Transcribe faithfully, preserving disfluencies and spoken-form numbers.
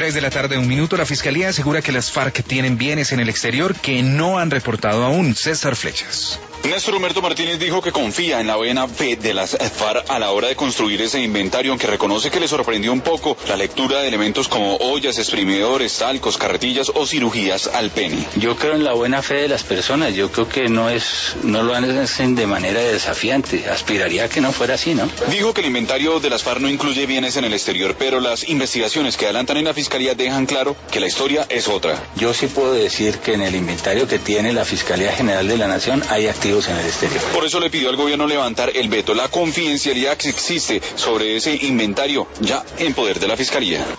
Tres de la tarde, un minuto. La Fiscalía asegura que las FARC tienen bienes en el exterior que no han reportado aún. César Flechas. Néstor Humberto Martínez dijo que confía en la buena fe de las FARC a la hora de construir ese inventario, aunque reconoce que le sorprendió un poco la lectura de elementos como ollas, exprimidores, talcos, carretillas o cirugías al pene. Yo creo en la buena fe de las personas. Yo creo que no es, no lo hacen de manera desafiante. Aspiraría a que no fuera así, ¿no? Dijo que el inventario de las FARC no incluye bienes en el exterior, pero las investigaciones que adelantan en la Fiscalía dejan claro que la historia es otra. Yo sí puedo decir que en el inventario que tiene la Fiscalía General de la Nación hay activos en el exterior. Por eso le pidió al gobierno levantar el veto. La confidencialidad que existe sobre ese inventario ya en poder de la Fiscalía.